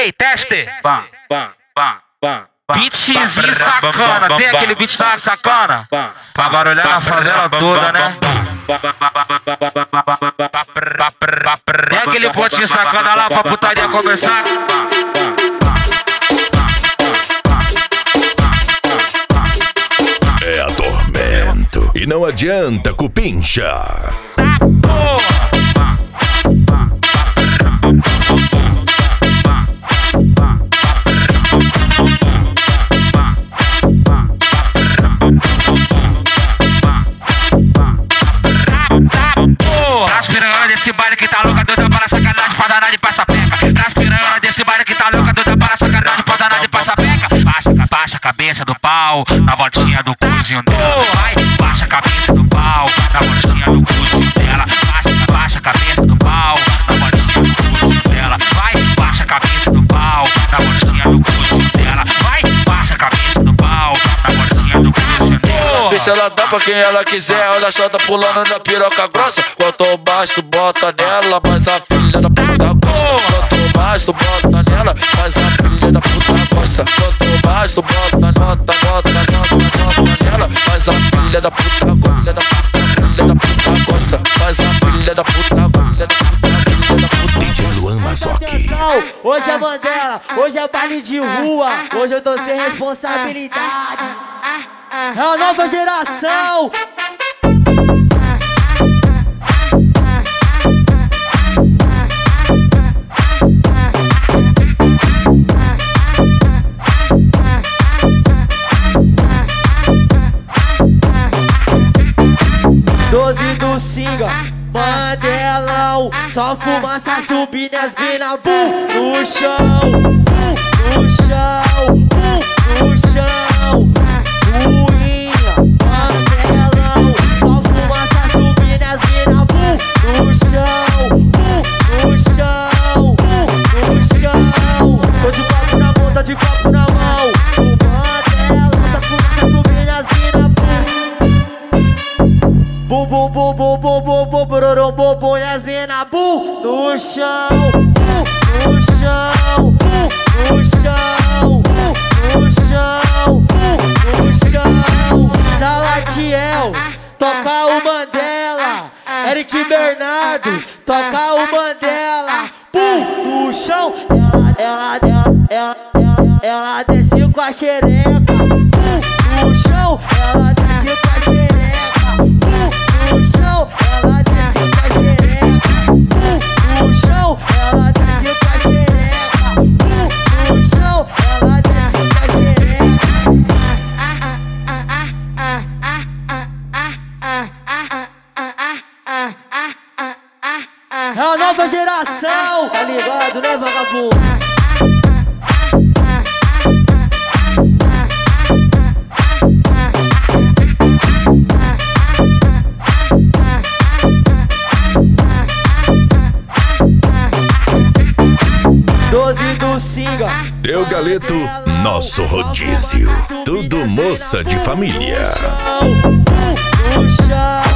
Ei, teste! Beatzinho sacana, tem aquele beat sacana? Pra barulhar na favela toda, né? Tem aquele potinho sacana lá pra putaria começar? É atormento e não adianta cupincha. As piranha desse baile que tá louca, doida para sacanagem, pra danar de passapeca. As piranha desse baile que tá louca, doida para sacanagem, pra danar de passapeca. Baixa a cabeça do pau, na voltinha do cozinho dela. Vai, baixa a cabeça do pau, na voltinha do cozinho dela. Baixa a cabeça do pau, na voltinha do cozinho dela. Vai, baixa a cabeça do pau, na voltinha do cozinho dela. Vai, baixa a cabeça do pau, na voltinha do cozinho dela. Deixa ela dar pra quem ela quiser, olha a chota pulando na piroca grossa. Quanto baixo tu bota nela, mas a filha da puta gosta. Quanto baixo tu bota nela, mas a filha da puta gosta. Quanto baixo tu bota nela, mas a filha da puta gosta. Mas a filha da puta DJ Luan Mazoki. Hoje é Mandela, hoje é baile de rua, hoje eu tô sem responsabilidade. É a nova geração. Doze do Singa, Mandelão, só fumaça subindo as mina, no chão, no chão, no chão, ruinha, Mandelão, só fumaça subindo as mina, no chão, no chão, no chão. Tô de copo na mão, tô de copo na mão, o Mandelão, só fumaça subindo as mina, bum bum bum bum bum bum bum bururum bum bum e as mina bum no chão, no chão, no chão, no chão, no chão. Salatiel, toca o Mandela. Eric Bernardo, toca o Mandela. Pum no chão, ela desce com a xereca. Pum no chão, ela desce com a xereca. No chão, ela desce com a xereca. No chão, ela desce com a xereca. No chão, ela desce com a xereca. É a nova geração, tá ligado, né, vagabundo? Do Singa, Teu Galeto, nosso rodízio. Tudo moça de família. no chão.